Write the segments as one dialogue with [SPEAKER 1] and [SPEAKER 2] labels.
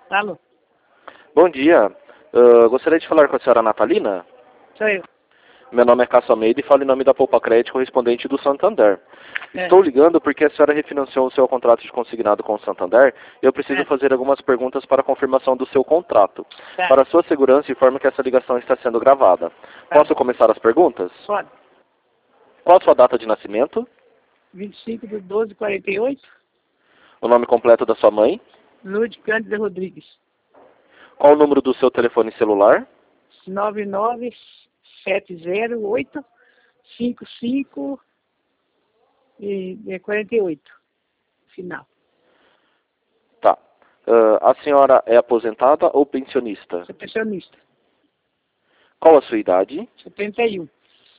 [SPEAKER 1] Alô?
[SPEAKER 2] Bom dia. Gostaria de falar com a senhora Natalina.
[SPEAKER 1] Sou eu.
[SPEAKER 2] Meu nome é Cássio Almeida e falo em nome da Poupa Crédito, correspondente do Santander.
[SPEAKER 1] É.
[SPEAKER 2] Estou ligando porque a senhora refinanciou o seu contrato de consignado com o Santander e eu preciso fazer algumas perguntas para a confirmação do seu contrato.
[SPEAKER 1] Tá.
[SPEAKER 2] Para sua segurança, informo que essa ligação está sendo gravada. Posso começar as perguntas?
[SPEAKER 1] Pode.
[SPEAKER 2] Qual a sua data de nascimento?
[SPEAKER 1] 25/12/48.
[SPEAKER 2] O nome completo da sua mãe?
[SPEAKER 1] Lúcio Cândido Rodrigues.
[SPEAKER 2] Qual o número do seu telefone celular?
[SPEAKER 1] 997085548. Final.
[SPEAKER 2] Tá. A senhora é aposentada ou pensionista?
[SPEAKER 1] Sou pensionista.
[SPEAKER 2] Qual a sua idade?
[SPEAKER 1] 71.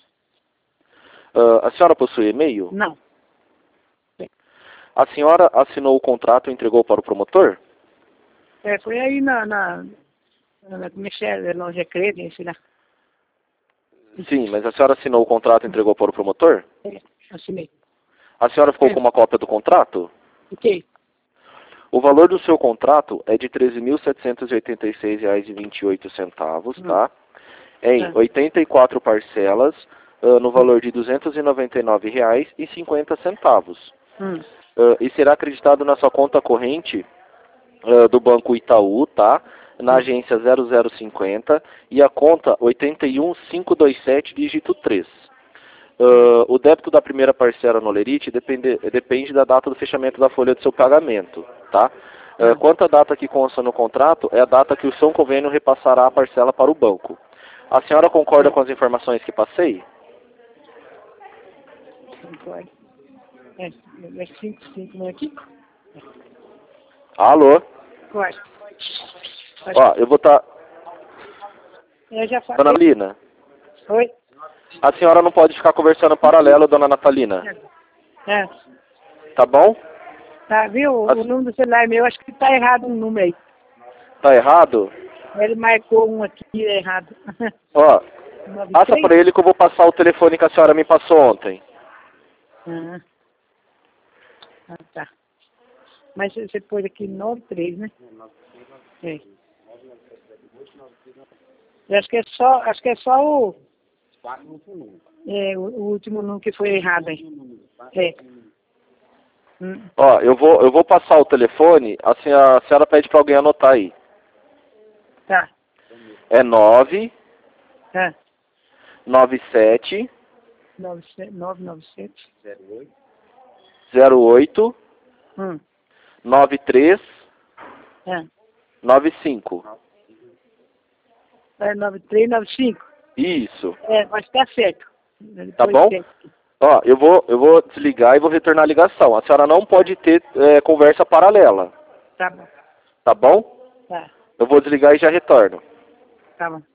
[SPEAKER 2] A senhora possui e-mail?
[SPEAKER 1] Não.
[SPEAKER 2] A senhora assinou o contrato e entregou para o promotor?
[SPEAKER 1] Foi aí como é que é? Loja Credence, lá.
[SPEAKER 2] Sim, mas a senhora assinou o contrato e entregou para o promotor?
[SPEAKER 1] Assinei.
[SPEAKER 2] A senhora ficou com uma cópia do contrato?
[SPEAKER 1] Ok.
[SPEAKER 2] O valor do seu contrato é de R$ 13.786,28, tá? Em 84 parcelas, no valor de R$ 299,50. E será acreditado na sua conta corrente do Banco Itaú, tá? Na agência 0050 e a conta 81527, dígito 3. O débito da primeira parcela no Lerite depende da data do fechamento da folha do seu pagamento, tá? Quanto à data que consta no contrato, é a data que o São Convênio repassará a parcela para o banco. A senhora concorda com as informações que passei?
[SPEAKER 1] Concordo. É 55, não é aqui?
[SPEAKER 2] Alô?
[SPEAKER 1] Concordo.
[SPEAKER 2] Ó, eu vou estar...
[SPEAKER 1] Eu já falei.
[SPEAKER 2] Dona Natalina,
[SPEAKER 1] Oi?
[SPEAKER 2] a senhora não pode ficar conversando paralelo, dona Natalina. Tá bom?
[SPEAKER 1] Tá, viu? O número do celular meu, acho que tá errado um número aí.
[SPEAKER 2] Tá errado?
[SPEAKER 1] Ele marcou um aqui errado.
[SPEAKER 2] Ó,
[SPEAKER 1] 93?
[SPEAKER 2] passa para ele que eu vou passar o telefone que a senhora me passou ontem.
[SPEAKER 1] Tá. Mas você pôs aqui 93, né? É. Eu acho que é só o último número que foi errado aí. É.
[SPEAKER 2] Ó, eu vou passar o telefone, assim a senhora pede para alguém anotar aí.
[SPEAKER 1] Tá.
[SPEAKER 2] É 9
[SPEAKER 1] É.
[SPEAKER 2] 97
[SPEAKER 1] 997
[SPEAKER 2] 08 93 95.
[SPEAKER 1] É 9395.
[SPEAKER 2] Isso.
[SPEAKER 1] Mas tá certo.
[SPEAKER 2] Tá bom? Ó, eu vou desligar e vou retornar a ligação. A senhora não pode ter conversa paralela.
[SPEAKER 1] Tá bom.
[SPEAKER 2] Tá bom?
[SPEAKER 1] Tá.
[SPEAKER 2] Eu vou desligar e já retorno.
[SPEAKER 1] Tá bom.